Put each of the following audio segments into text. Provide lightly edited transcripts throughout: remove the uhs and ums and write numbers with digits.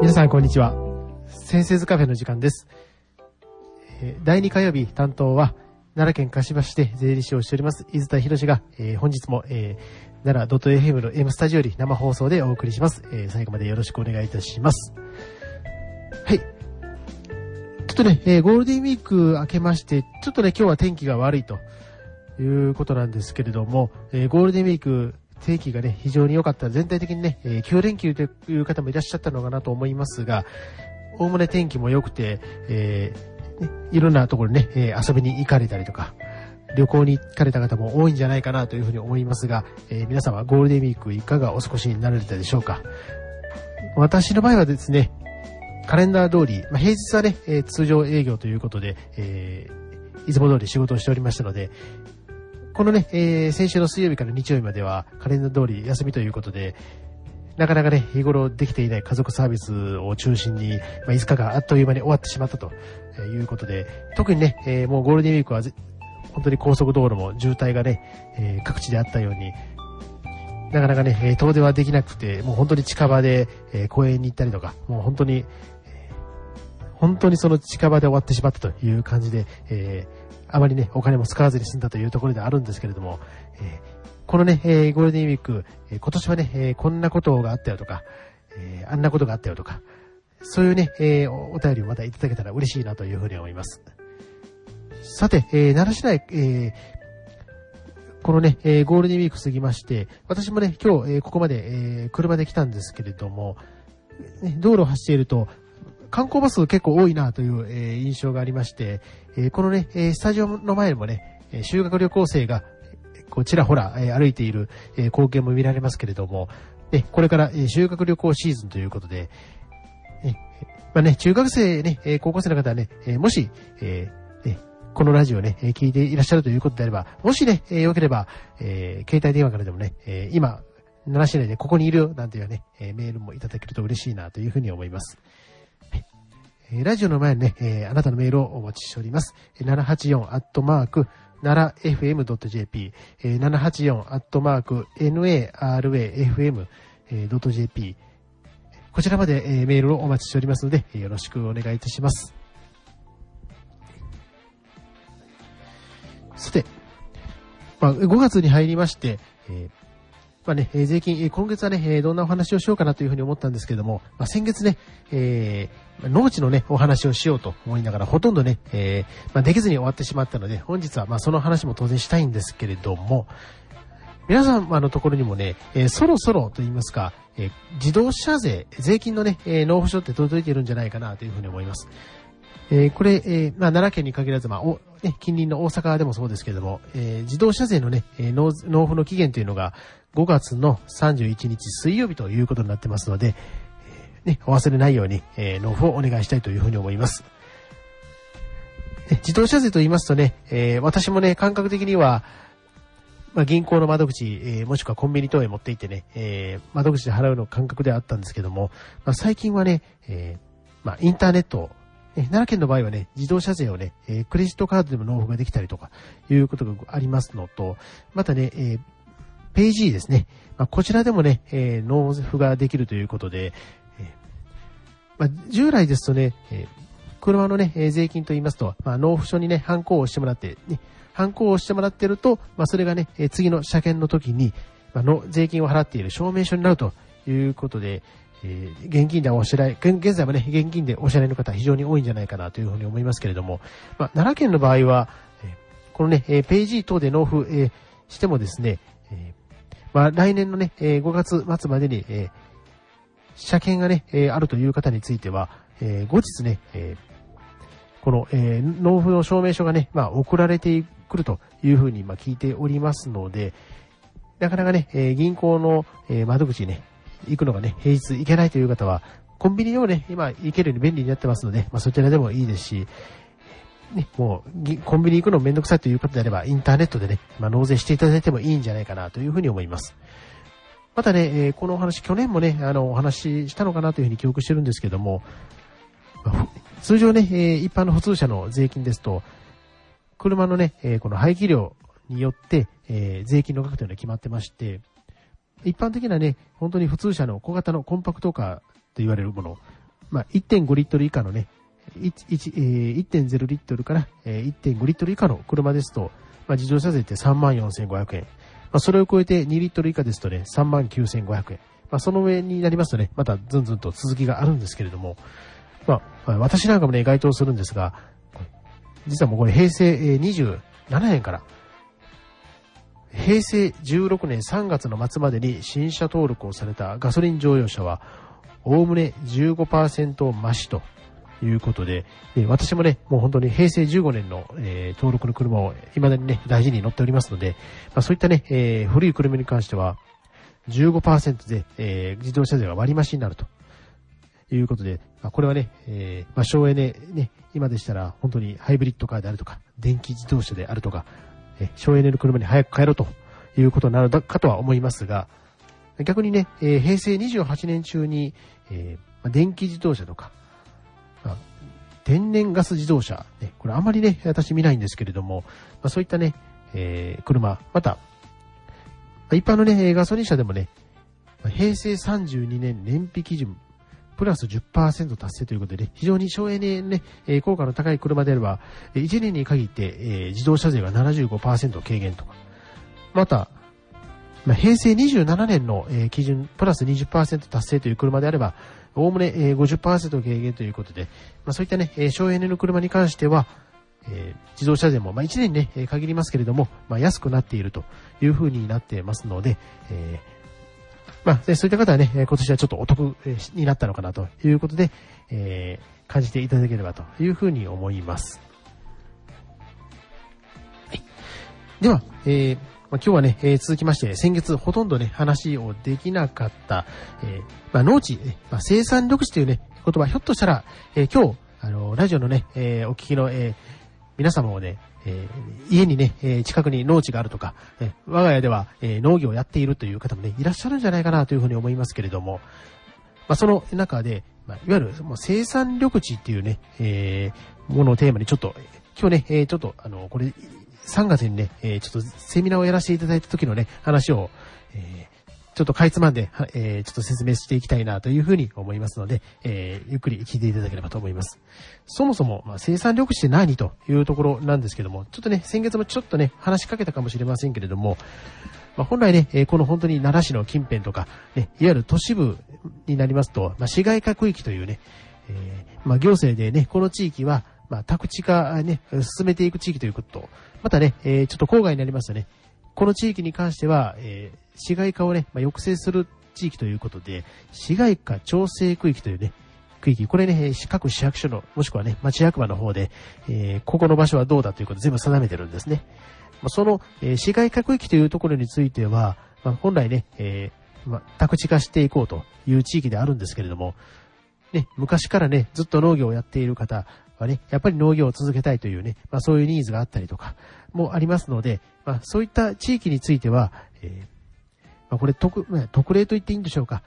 皆さんこんにちは。先生図カフェの時間です。第2火曜日担当は奈良県香芝市で税理士をしております伊豆田博が、本日も、奈良 .fm の M スタジオより生放送でお送りします。最後までよろしくお願いいたします。はい。ちょっとね、ゴールデンウィーク明けまして、ちょっとね、今日は天気が悪いということなんですけれども、ゴールデンウィーク天気がね、非常に良かった。全体的にね、9連休という方もいらっしゃったのかなと思いますが、おおむね天気も良くて、いろんなところにね、遊びに行かれたりとか、旅行に行かれた方も多いんじゃないかなというふうに思いますが、皆様ゴールデンウィークいかがお過ごしになられたでしょうか。私の場合はですね、カレンダー通り、平日はね、通常営業ということで、いつも通り仕事をしておりましたので、このね、先週の水曜日から日曜日まではカレンダー通り休みということで、なかなかね、日頃できていない家族サービスを中心に、5日があっという間に終わってしまったということで、特にね、もうゴールデンウィークは本当に高速道路も渋滞がね、各地であったように、なかなかね、遠出はできなくて、もう本当に近場で、公園に行ったりとか、もう本当にその近場で終わってしまったという感じで、あまりね、お金も使わずに済んだというところであるんですけれども、このね、ゴールデンウィーク、今年はね、こんなことがあったよとか、あんなことがあったよとか、そういうね、お便りをまたいただけたら嬉しいなというふうに思います。さて、奈良市内、このね、ゴールデンウィーク過ぎまして、私もね、今日、ここまで、車で来たんですけれども、道路を走っていると、観光バス結構多いなという、印象がありまして、このね、スタジオの前にもね、修学旅行生がこうちらほら、歩いている、光景も見られますけれども、これから、修学旅行シーズンということで、中学生ね、高校生の方はね、もし、このラジオね、聞いていらっしゃるということであれば、もしね、良ければ、携帯電話からでもね、今、奈良市内でここにいるよなんていうね、メールもいただけると嬉しいなというふうに思います。ラジオの前にね、あなたのメールをお待ちしております。784@narafm.jp、784@narafm.jp、こちらまで、メールをお待ちしておりますので、よろしくお願いいたします。さて、5月に入りまして、税金、今月はね、どんなお話をしようかなというふうに思ったんですけれども、先月ね、農地のね、お話をしようと思いながら、ほとんどね、できずに終わってしまったので、本日はその話も当然したいんですけれども、皆様のところにもね、そろそろと言いますか、自動車税、税金のね、納付書って届いているんじゃないかなというふうに思います。これ、奈良県に限らず、近隣の大阪でもそうですけれども、自動車税のね、納付の期限というのが5月の31日水曜日ということになってますので、お忘れないように、納付をお願いしたいというふうに思います。自動車税と言いますとね、私もね、感覚的には、銀行の窓口、もしくはコンビニ等へ持って行ってね、窓口で払うの感覚であったんですけども、最近はね、インターネット、奈良県の場合はね、自動車税をね、クレジットカードでも納付ができたりとか、いうことがありますのと、またね、ペイジーですね。こちらでもね、納付ができるということで、従来ですとね、車のね、税金と言いますと、納付書にね、ハンコを押してもらって、ハンコを押してもらっていると、それがね、次の車検の時に、税金を払っている証明書になるということで、現金でお支払い、現在もね、現金でお支払いの方非常に多いんじゃないかなというふうに思いますけれども、奈良県の場合は、このね、ペイジー等で納付、してもですね、来年のね、5月末までに、車検がね、あるという方については、後日ね、この、納付の証明書がね、送られてくるというふうに聞いておりますので、なかなかね、銀行の、窓口にね、行くのがね、平日行けないという方は、コンビニでもね、今行けるように便利になってますので、そちらでもいいですし、もう、コンビニ行くのめんどくさいということであれば、インターネットでね、納税していただいてもいいんじゃないかなというふうに思います。またね、このお話、去年もね、お話ししたのかなというふうに記憶してるんですけども、通常ね、一般の普通車の税金ですと、車のね、この排気量によって、税金の額というのは決まってまして、一般的なね、本当に普通車の小型のコンパクトカーと言われるもの 1.5 リットル以下のね、1.0 リットルから、1.5 リットル以下の車ですと、自動車税って34,500円。それを超えて2リットル以下ですとね、39,500円。その上になりますとね、またずんずんと続きがあるんですけれども、私なんかもね、該当するんですが、実はもうこれ平成27年から、平成16年3月の末までに新車登録をされたガソリン乗用車は、おおむね 15% 増しということで、私もね、もう本当に平成15年の、登録の車を未だにね、大事に乗っておりますので、そういったね、古い車に関しては 15% で、自動車税が割増になるということで、これはね、省エネね、今でしたら本当にハイブリッドカーであるとか、電気自動車であるとか、省エネの車に早く変えろということになるかとは思いますが、逆にね、平成28年中に、電気自動車とか、天然ガス自動車、ね、これあんまりね、私見ないんですけれども、そういったね、車、また、一般のね、ガソリン車でもね、平成32年燃費基準、プラス 10% 達成ということでね、非常に省エネね、効果の高い車であれば、1年に限って、自動車税が 75% 軽減とか、また、平成27年の基準プラス 20% 達成という車であれば、おおむね 50% 軽減ということで、そういったね、省エネの車に関しては、自動車税も1年にね、限りますけれども、安くなっているというふうになってますので、そういった方はね、今年はちょっとお得になったのかなということで、感じていただければというふうに思います。はい、では、今日はね、続きまして、先月ほとんどね、話をできなかった、農地、生産緑地というね、言葉、ひょっとしたら、今日、ラジオのね、お聞きの、皆様もね、家にね、近くに農地があるとか、我が家では、農業をやっているという方もね、いらっしゃるんじゃないかなというふうに思いますけれども、その中で、いわゆる生産緑地っていうね、ものをテーマにちょっと、今日ね、ちょっと、これ、3月にね、ちょっとセミナーをやらせていただいた時のね、話を、ちょっとかいつまんで、ちょっと説明していきたいなというふうに思いますので、ゆっくり聞いていただければと思います。そもそも、生産緑地って何というところなんですけども、ちょっとね、先月もちょっとね、話しかけたかもしれませんけれども、本来ね、この本当に奈良市の近辺とか、ね、いわゆる都市部になりますと、市街化区域というね、行政でね、この地域は、宅地化ね、進めていく地域ということと、またね、ちょっと郊外になりますとね、この地域に関しては、市街化をね、抑制する地域ということで、市街化調整区域というね、区域、これね、各市役所の、もしくはね、町役場の方で、ここの場所はどうだということを全部定めてるんですね。その、市街化区域というところについては、本来ね、宅地化していこうという地域であるんですけれども、ね、昔からね、ずっと農業をやっている方はね、やっぱり農業を続けたいというね、そういうニーズがあったりとかもありますので、そういった地域については、これ特例と言っていいんでしょうか。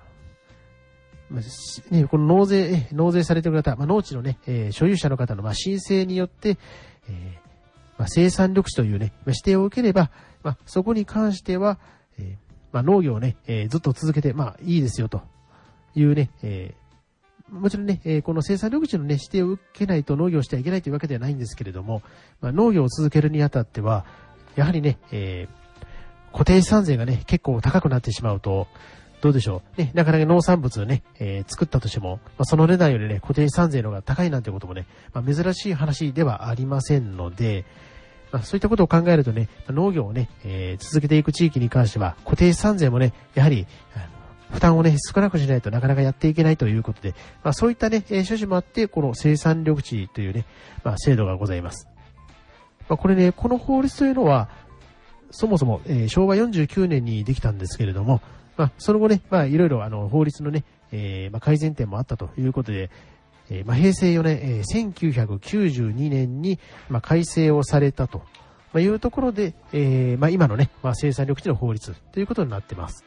ね、この納税されている方、農地のね、所有者の方の申請によって、生産緑地というね、指定を受ければ、そこに関しては、農業をね、ずっと続けて、いいですよというね、もちろんね、この生産緑地のね、指定を受けないと農業してはいけないというわけではないんですけれども、農業を続けるにあたっては、やはりね、固定資産税がね、結構高くなってしまうと、どうでしょう。ね、なかなか農産物をね、作ったとしても、その値段よりね、固定資産税の方が高いなんてこともね、珍しい話ではありませんので、そういったことを考えるとね、農業をね、続けていく地域に関しては、固定資産税もね、やはり、負担をね、少なくしないとなかなかやっていけないということで、そういったね、趣旨もあって、この生産緑地というね、制度がございます。これね、この法律というのは、そもそも、昭和49年にできたんですけれども、その後ね、いろいろ法律のね、改善点もあったということで、平成4年、1992年に、改正をされたというところで、今のね、生産緑地の法律ということになっています。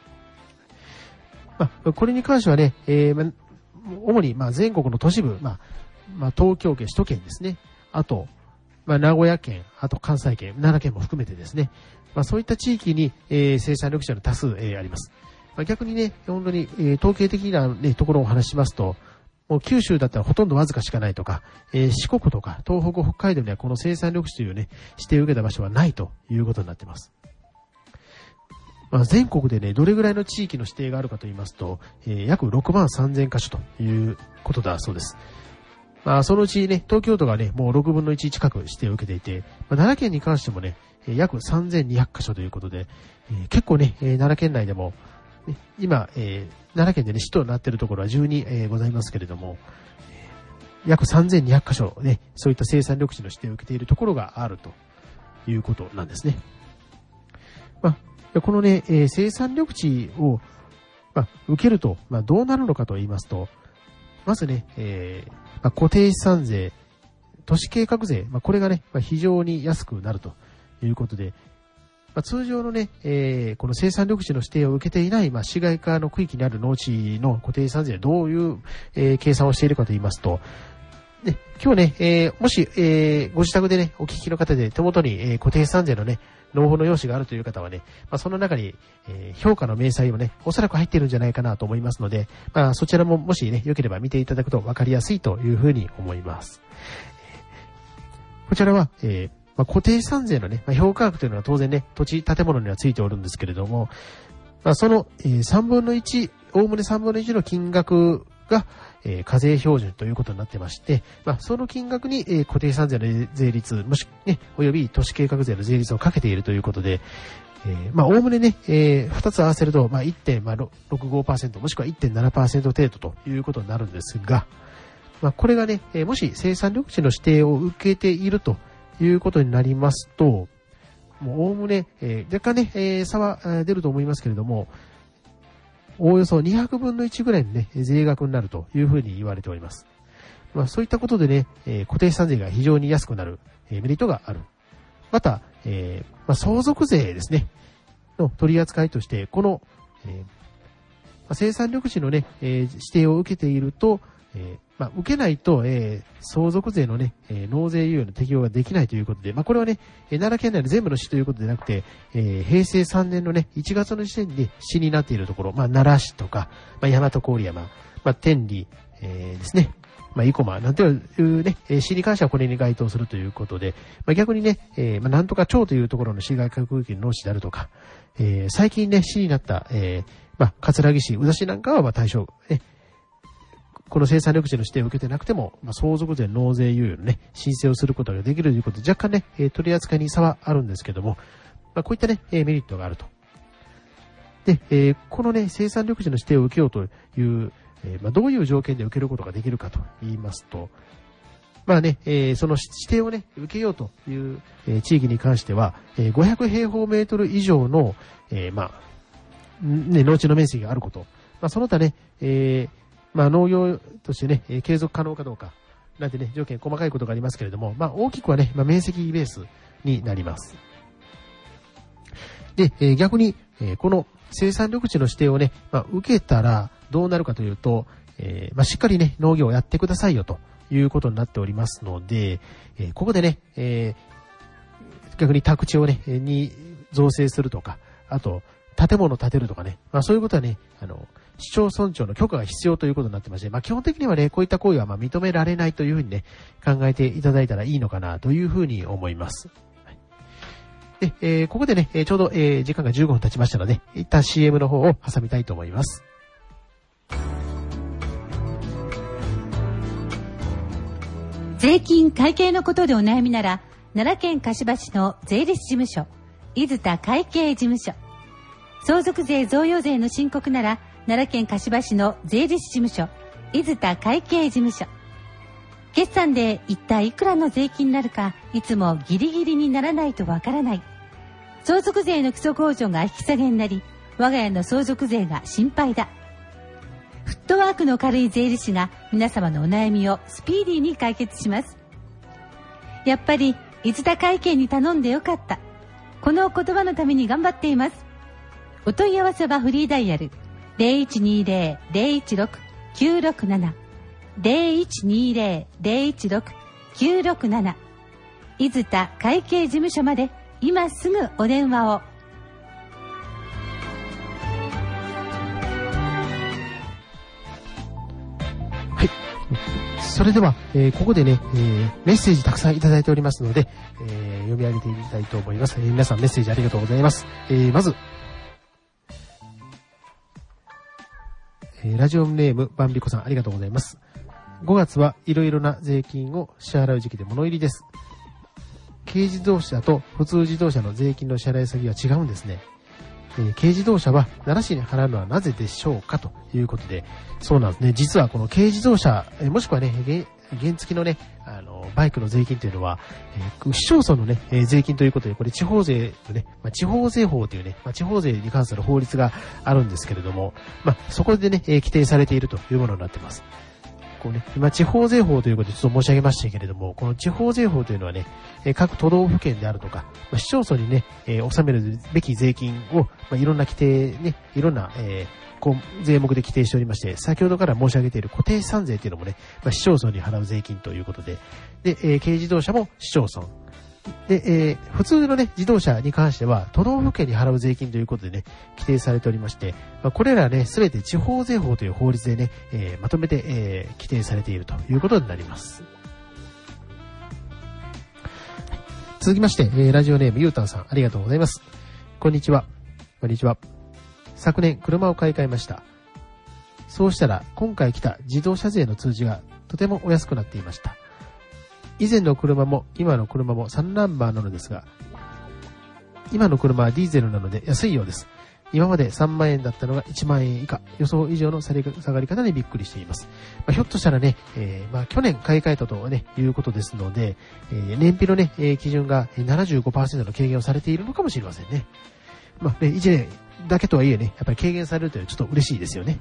これに関してはね、主に全国の都市部、東京圏、首都圏ですね。あと、名古屋県、あと関西圏、奈良県も含めてですね。そういった地域に、生産緑地の多数、あります。逆にね、本当に、統計的な、ね、ところをお話ししますと、 もう九州だったらほとんどわずかしかないとか、四国とか東北、北海道にはこの生産緑地というね、指定を受けた場所はないということになっています。全国でね、どれぐらいの地域の指定があるかと言いますと、約6万3000カ所ということだそうです。そのうちね、東京都がね、もう6分の1近く指定を受けていて、奈良県に関してもね、約3200カ所ということで、結構ね、奈良県内でも、今、奈良県でね、市となっているところは12、ございますけれども、約3200カ所ね、そういった生産緑地の指定を受けているところがあるということなんですね。このね、生産緑地を、受けると、どうなるのかと言いますと、まずね、固定資産税、都市計画税、これがね、非常に安くなるということで、通常のね、この生産緑地の指定を受けていない、市街化の区域にある農地の固定資産税、どういう、計算をしているかと言いますと、ね、今日ね、もし、ご自宅でね、お聞きの方で手元に、固定資産税のね、納付の用紙があるという方はね、その中に、評価の明細もね、おそらく入っているんじゃないかなと思いますので、そちらももしね、良ければ見ていただくと分かりやすいというふうに思います。こちらは、固定資産税のね、評価額というのは当然ね、土地、建物にはついておるんですけれども、その、3分の1、おおむね3分の1の金額が、課税標準ということになってまして、その金額に、固定資産税の税率、もしね、および都市計画税の税率をかけているということで、おおむねね、2つ合わせると、1.65%、もしくは 1.7% 程度ということになるんですが、これがね、もし生産緑地の指定を受けているということになりますと、もうおおむね、若干ね、差は出ると思いますけれども、おおよそ200分の1ぐらいのね、税額になるというふうに言われております。そういったことでね、固定資産税が非常に安くなる、メリットがある。また、相続税ですね、の取り扱いとして、この、生産緑地のね、指定を受けていると、受けないと、相続税のね、納税猶予の適用ができないということで、これはね、奈良県内の全部の市ということでなくて、平成3年のね、1月の時点で市になっているところ、奈良市とか、大和郡山、天理、ですね、生駒なんていうね、市に関してはこれに該当するということで、逆にね、なんとか町というところの市街化区域の農地であるとか、最近ね、市になった、葛城市、宇佐市なんかは対象、この生産緑地の指定を受けてなくても、相続税納税猶予のね、申請をすることができるということで、若干ね、取り扱いに差はあるんですけども、こういったね、メリットがあると。で、このね、生産緑地の指定を受けようという、どういう条件で受けることができるかと言いますと、その指定をね、受けようという、地域に関しては、500平方メートル以上の、農地の面積があること。その他ね、農業としてね、継続可能かどうか、なんてね、条件細かいことがありますけれども、大きくはね、面積ベースになります。で、逆に、この生産緑地の指定をね、受けたらどうなるかというと、しっかりね、農業をやってくださいよということになっておりますので、ここでね、逆に宅地をね、に造成するとか、あと、建物を建てるとかね、そういうことはね、市町村長の許可が必要ということになってまして、基本的にはね、こういった行為は認められないというふうにね、考えていただいたらいいのかなというふうに思います。で、ここでね、ちょうど、時間が15分経ちましたので、一旦 CM の方を挟みたいと思います。 税金会計のことでお悩みなら、奈良県柏市の税理士事務所、伊豆田会計事務所。相続税贈与税の申告なら、奈良県柏市の税理士事務所、伊豆田会計事務所。決算で一体いくらの税金になるか、いつもギリギリにならないとわからない。相続税の基礎控除が引き下げになり、我が家の相続税が心配だ。フットワークの軽い税理士が皆様のお悩みをスピーディーに解決します。やっぱり伊豆田会計に頼んでよかった。この言葉のために頑張っています。お問い合わせはフリーダイヤル 0120-016-967 0120-016-967 伊豆田会計事務所まで今すぐお電話を。 それでは、ここでね、メッセージたくさんいただいておりますので、読み上げていきたいと思います。皆さんメッセージありがとうございます。まず、ラジオネームバンビコさんありがとうございます。5月はいろいろな税金を支払う時期で物入りです。軽自動車と普通自動車の税金の支払い先は違うんですね。軽自動車は奈良市に払うのはなぜでしょうかということで、そうなんですね。実はこの軽自動車、もしくはね、原付のね、バイクの税金というのは、市町村のね、税金ということで、これ地方税のね、地方税法というね、地方税に関する法律があるんですけれども、そこでね、規定されているというものになっています。こうね、今地方税法ということでちょっと申し上げましたけれども、この地方税法というのはね、各都道府県であるとか、市町村にね、納めるべき税金を、いろんな規定ね、いろんな、税目で規定しておりまして、先ほどから申し上げている固定資産税というのもね、市町村に払う税金ということで、で、軽自動車も市町村。で、普通のね、自動車に関しては、都道府県に払う税金ということでね、規定されておりまして、これらね、すべて地方税法という法律でね、まとめて、規定されているということになります。続きまして、ラジオネームゆうたんさん、ありがとうございます。こんにちは。こんにちは。昨年、車を買い替えました。そうしたら、今回来た自動車税の通知がとてもお安くなっていました。以前の車も今の車も3ナンバーなのですが、今の車はディーゼルなので安いようです。今まで3万円だったのが1万円以下、予想以上の下がり方にびっくりしています。ひょっとしたらね、去年買い替えたとね、いうことですので、燃費のね、基準が 75% の軽減をされているのかもしれませんね。1年だけとはいえね、やっぱり軽減されるというのはちょっと嬉しいですよね。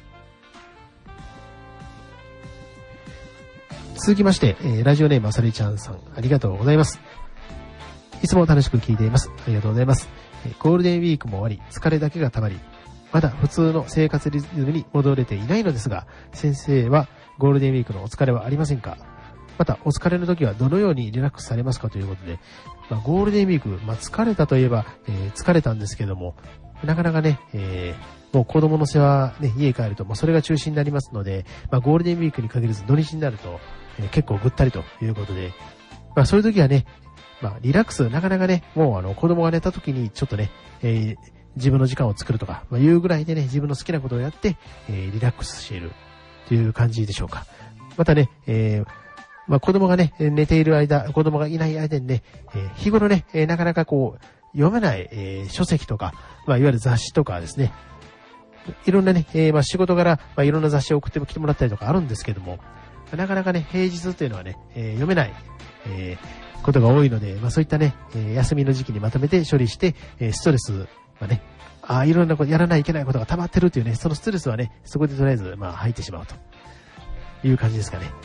続きまして、ラジオネームあさりちゃんさん、ありがとうございます。いつも楽しく聞いています。ありがとうございます。ゴールデンウィークも終わり、疲れだけがたまり、まだ普通の生活リズムに戻れていないのですが、先生はゴールデンウィークのお疲れはありませんか？また、お疲れの時はどのようにリラックスされますかということで、ゴールデンウィーク、疲れたといえば、疲れたんですけども、なかなかね、もう子供の世話、ね、家帰ると、それが中心になりますので、ゴールデンウィークに限らず土日になると、結構ぐったりということで、そういう時はね、リラックス、なかなかね、もう子供が寝た時にちょっとね、自分の時間を作るとか、いうぐらいでね、自分の好きなことをやって、リラックスしているという感じでしょうか。またね、子供がね、寝ている間、子供がいない間にね、日頃ね、なかなか読めない、書籍とか、いわゆる雑誌とかですね、いろんなね、仕事から、いろんな雑誌を送ってきてもらったりとかあるんですけども、なかなかね、平日っていうのはね、読めない、ことが多いので、そういったね、休みの時期にまとめて処理して、ストレスはね、いろんなこと、やらないといけないことが溜まってるっていうね、そのストレスはね、そこでとりあえず、入ってしまうという感じですかね。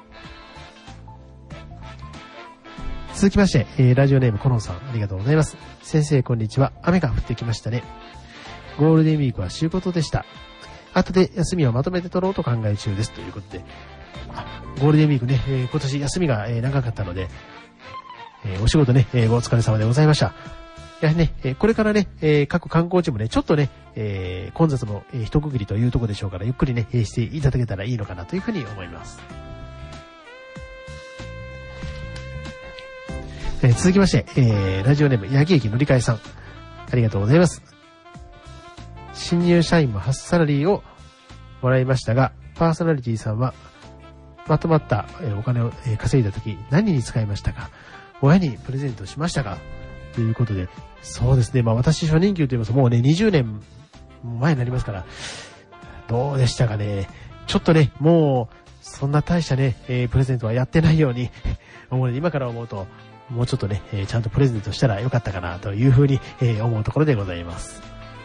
続きまして、ラジオネームコノンさん、ありがとうございます。先生、こんにちは。雨が降ってきましたね。ゴールデンウィークは週ことでした。後で休みをまとめて取ろうと考え中です。ということで、ゴールデンウィークね、今年休みが長かったので、お仕事ね、お疲れ様でございました。やはりね、これからね、各観光地もね、ちょっとね、混雑の一区切りというところでしょうから、ゆっくりね、していただけたらいいのかなというふうに思います。続きまして、ラジオネーム、八木駅乗り換えさん。ありがとうございます。新入社員も初サラリーをもらいましたが、パーソナリティさんは、まとまったお金を稼いだとき、何に使いましたか？親にプレゼントしましたか？ということで、そうですね。私、初任給と言いますと、もうね、20年前になりますから、どうでしたかね。ちょっとね、もう、そんな大したね、プレゼントはやってないように思うので、今から思うと、もうちょっとね、ちゃんとプレゼントしたらよかったかなというふうに、思うところでございます。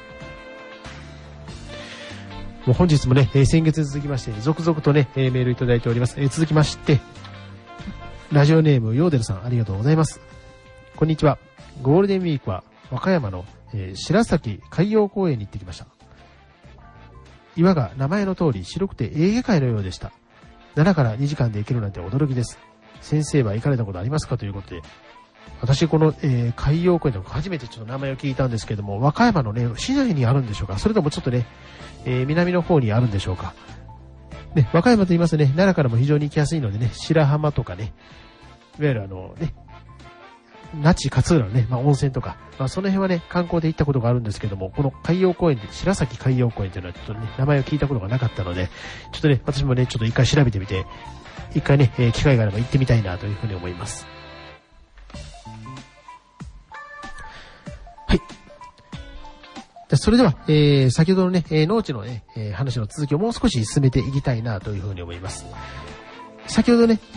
もう本日もね、先月続きまして、続々とね、メールいただいております。続きまして、ラジオネームヨーデルさん、ありがとうございます。こんにちは。ゴールデンウィークは和歌山の、白崎海洋公園に行ってきました。岩が名前の通り白くてエーゲ海のようでした。奈良から2時間で行けるなんて驚きです。先生は行かれたことありますかということで、私この、海洋公園で初めてちょっと名前を聞いたんですけども、和歌山のね、市内にあるんでしょうか、それともちょっとね、南の方にあるんでしょうか。 ね、和歌山と言いますとね、奈良からも非常に行きやすいのでね、白浜とかね、いわゆる那智勝浦のね、温泉とか、その辺はね、観光で行ったことがあるんですけども、この海洋公園で、白崎海洋公園というのはちょっとね、名前を聞いたことがなかったので、ちょっとね、私もね、ちょっと一回調べてみて、一回ね、機会があれば行ってみたいなというふうに思います。はい。それでは、先ほどのね、農地のね、話の続きをもう少し進めていきたいなというふうに思います。先ほどね、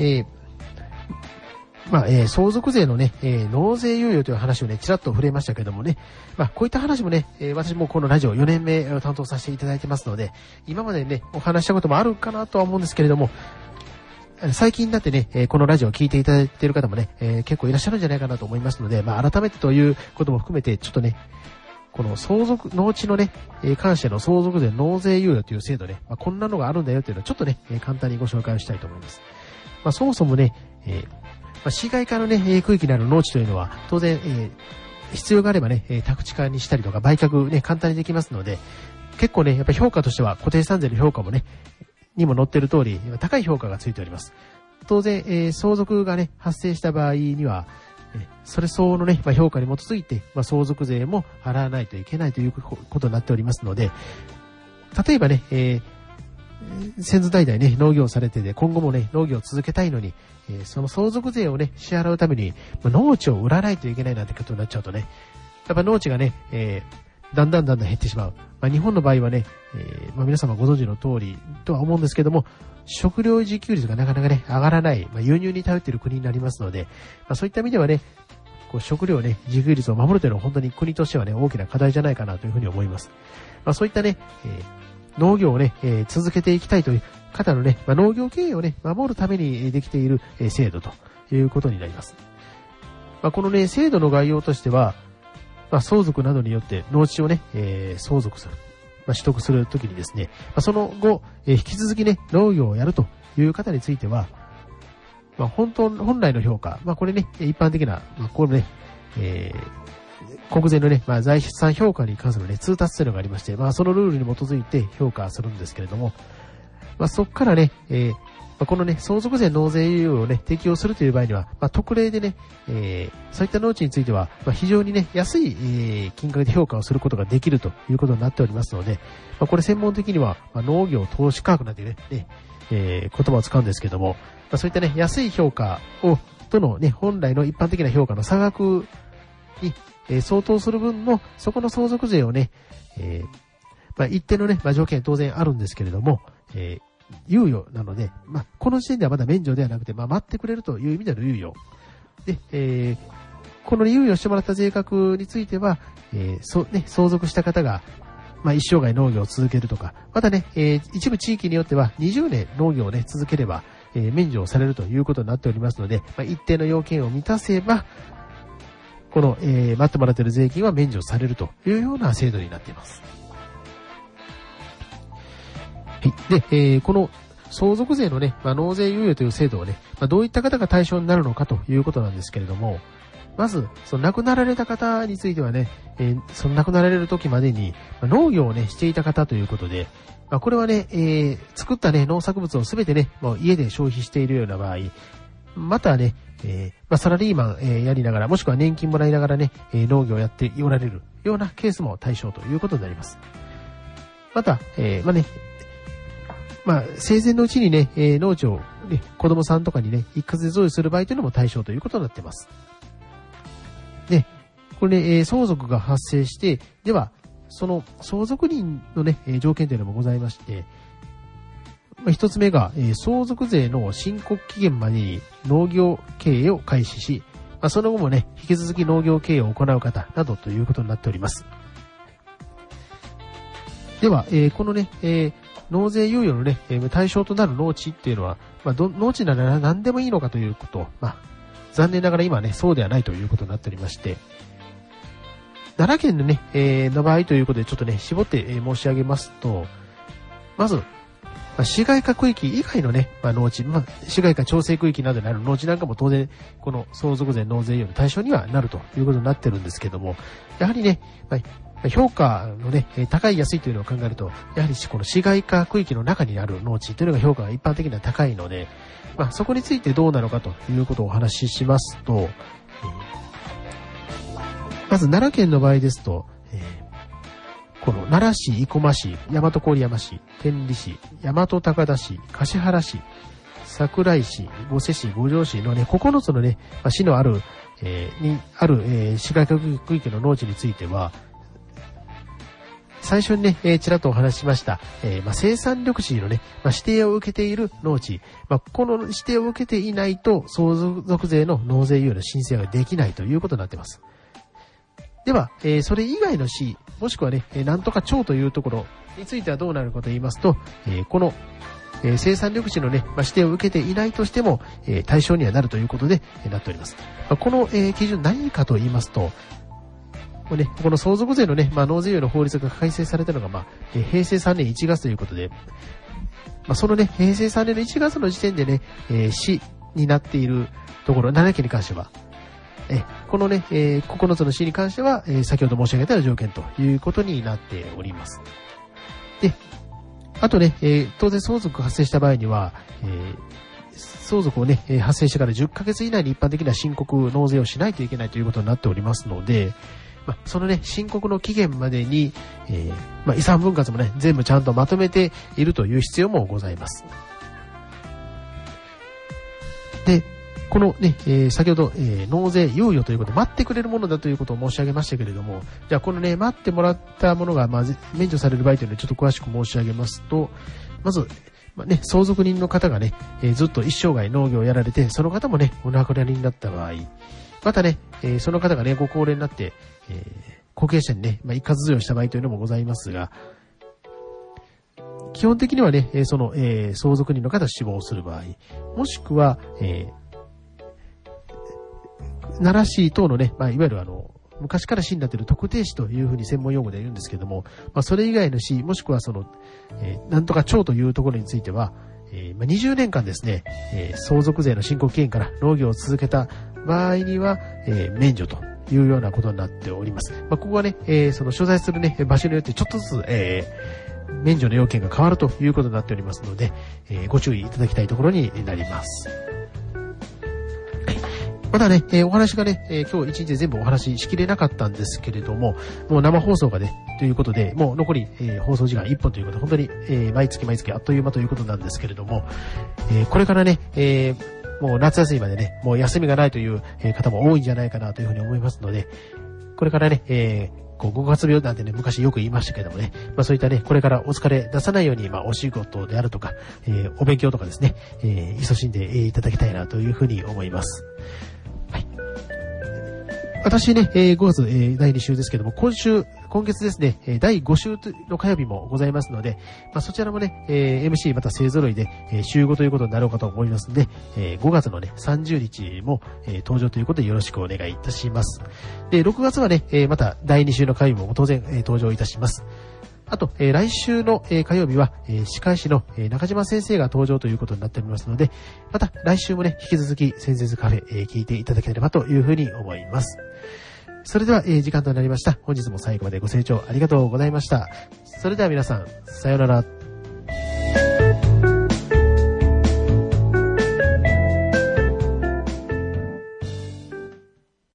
相続税のね、納税猶予という話をね、ちらっと触れましたけどもね、こういった話もね、私もこのラジオ4年目を担当させていただいてますので、今までね、お話したこともあるかなとは思うんですけれども、最近になってね、このラジオを聞いていただいている方もね、結構いらっしゃるんじゃないかなと思いますので、改めてということも含めて、ちょっとね、この農地のね、関しての相続税納税猶予という制度ね、こんなのがあるんだよというのをちょっとね、簡単にご紹介をしたいと思います。そもそもね、市街化のね、区域にある農地というのは、当然、必要があればね、宅地化にしたりとか売却ね、簡単にできますので、結構ね、やっぱり評価としては固定資産税の評価もね、にも載っている通り、高い評価がついております。当然、相続がね、発生した場合には、それ相応のね、評価に基づいて、相続税も払わないといけないということになっておりますので、例えばね、先祖代々ね、農業をされてて、今後もね、農業を続けたいのに、その相続税をね、支払うために、農地を売らないといけないなんてことになっちゃうとね、やっぱ農地がね、だんだん減ってしまう。日本の場合はね、皆様ご存知の通りとは思うんですけども、食料自給率がなかなかね、上がらない、輸入に頼っている国になりますので、そういった意味ではね、食料ね、自給率を守るというのは本当に国としてはね、大きな課題じゃないかなというふうに思います。そういったね、農業をね、続けていきたいという方のね、農業経営をね、守るためにできている制度ということになります。このね、制度の概要としては、相続などによって農地をね、相続する、取得するときにですね、その後、引き続きね、農業をやるという方については、本来の評価、これね、一般的な、これね、国税のね、財産評価に関するね、通達というのがありまして、そのルールに基づいて評価するんですけれども、そこからね、このね、相続税納税猶予をね、適用するという場合には、特例でね、そういった農地については、非常にね、安い、金額で評価をすることができるということになっておりますので、これ専門的には、農業投資価格なんていうね、言葉を使うんですけども、そういったね、安い評価とのね、本来の一般的な評価の差額に、相当する分の、そこの相続税をね、一定のね、条件当然あるんですけれども、猶予なので、この時点ではまだ免除ではなくて、待ってくれるという意味での猶予。で、この猶予してもらった税額については、相続した方が、一生涯農業を続けるとか、またね、一部地域によっては20年農業をね、続ければ、免除されるということになっておりますので、一定の要件を満たせば、この、待ってもらっている税金は免除されるというような制度になっています。はい。で、この相続税のね、納税猶予という制度をね、どういった方が対象になるのかということなんですけれども、まず、その亡くなられた方についてはね、その亡くなられる時までに、農業をね、していた方ということで、これはね、作ったね、農作物をすべてね、もう家で消費しているような場合、またね、サラリーマン、やりながら、もしくは年金もらいながらね、農業をやっておられるようなケースも対象ということになります。また、生前のうちにね、農地を、ね、子供さんとかにね、一括で贈与する場合というのも対象ということになっています。で、これね、相続が発生して、では、その相続人のね、条件というのもございまして、一つ目が、相続税の申告期限までに農業経営を開始し、その後もね、引き続き農業経営を行う方などということになっております。では、このね、納税猶予のね、対象となる農地っていうのは、農地なら何でもいいのかということ、残念ながら今はね、そうではないということになっておりまして、奈良県のね、の場合ということでちょっとね、絞って申し上げますと、まず、市街化区域以外のね、農地、市街化調整区域などにある農地なんかも当然、この相続税納税猶予の対象にはなるということになってるんですけども、やはりね、 評価のね、高い安いというのを考えると、やはりこの市街化区域の中にある農地というのが評価が一般的には高いので、そこについてどうなのかということをお話ししますと、まず奈良県の場合ですと、この奈良市、生駒市、大和郡山市、天理市、大和高田市、橿原市、桜井市、御所市、五条市のね、9つのね、市のある、市街化区域の農地については、最初にね、ちらっとお話ししました、生産緑地のね、指定を受けている農地、この指定を受けていないと、相続税の納税猶予の申請ができないということになっています。では、それ以外の市、もしくはね、なんとか町というところについてはどうなるかと言いますと、この、生産緑地のね、指定を受けていないとしても、対象にはなるということで、なっております。この、基準何かと言いますと、この相続税のね、納税猶予の法律が改正されたのが、平成3年1月ということで、そのね、平成3年の1月の時点でね、市になっているところ、奈良県に関しては、このね、9つの市に関しては、先ほど申し上げた条件ということになっております。で、あとね、当然相続が発生した場合には、相続をね、発生してから10ヶ月以内に一般的な申告納税をしないといけないということになっておりますので、そのね、申告の期限までに、遺産分割もね、全部ちゃんとまとめているという必要もございます。で、このね、先ほど、納税猶予ということで待ってくれるものだということを申し上げましたけれども、じゃあこのね、待ってもらったものが、免除される場合というのをちょっと詳しく申し上げますと、まず、相続人の方がね、ずっと一生涯農業をやられて、その方もね、お亡くなりになった場合、またね、その方がね、ご高齢になって、後継者にね、一括贈与した場合というのもございますが、基本的にはね、相続人の方が死亡する場合、もしくは、奈良市等のね、いわゆる昔から市になっている特定市というふうに専門用語で言うんですけども、それ以外の市、もしくはなんとか町というところについては、20年間ですね、相続税の申告期限から農業を続けた場合には、免除というようなことになっております。ここはね、所在するね、場所によってちょっとずつ、免除の要件が変わるということになっておりますので、ご注意いただきたいところになります。まだね、お話がね、今日一日で全部お話ししきれなかったんですけれども、もう生放送がね、ということで、もう残り、放送時間1本ということで、本当に、毎月あっという間ということなんですけれども、これからね、もう夏休みまでね、もう休みがないという方も多いんじゃないかなというふうに思いますので、これからね、5月病なんてね、昔よく言いましたけどもね、そういったね、これからお疲れ出さないように、お仕事であるとか、お勉強とかですね、勤しんでいただきたいなというふうに思います。私ね、5月、第2週ですけども、今月ですね、第5週の火曜日もございますので、そちらもね、MC また勢揃いで、週5ということになろうかと思いますので、5月のね、30日も、登場ということでよろしくお願いいたします。で、6月はね、また第2週の火曜日も当然、登場いたします。あと、来週の、火曜日は、歯科医師の、中島先生が登場ということになっておりますので、また来週もね、引き続き先生カフェ、聞いていただければというふうに思います。それでは、時間となりました。本日も最後までご清聴ありがとうございました。それでは皆さん、さようなら。